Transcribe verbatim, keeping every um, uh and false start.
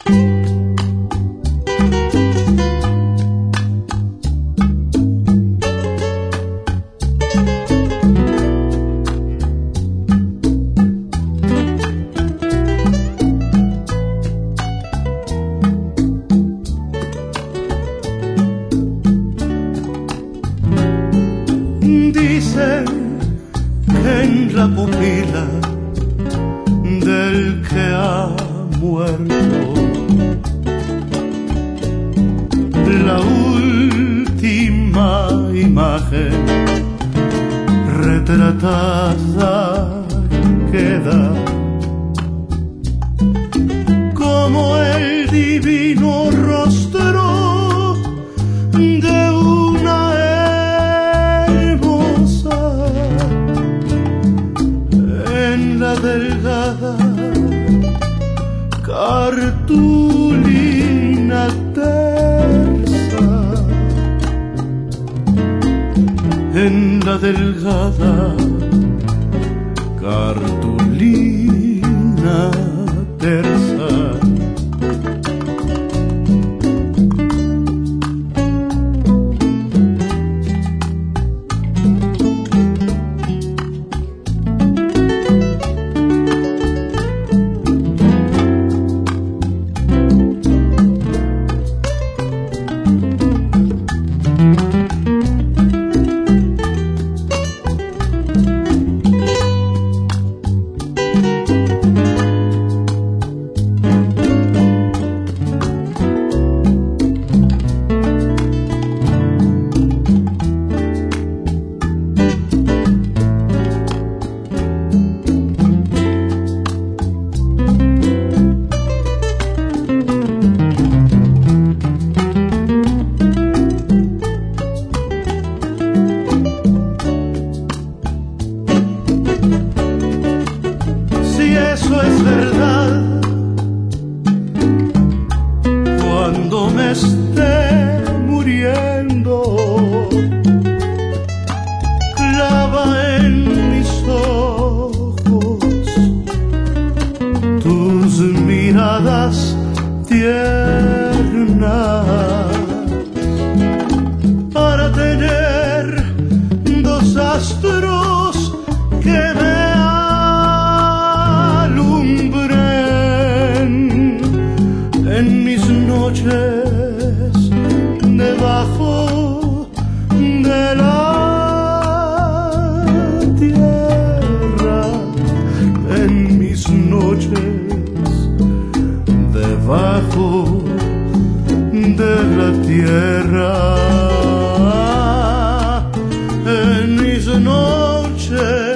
Dicen que en la pupila del que ha muerto la última imagen retratada queda como el divino rostro de una hermosa en la delgada cartulina tersa, en la delgada cartulina tersa. Eso es verdad, cuando me esté muriendo, clava en mis ojos tus miradas tiernas para tener dos astros que me en mis noches debajo de la tierra, en mis noches debajo de la tierra, en mis noches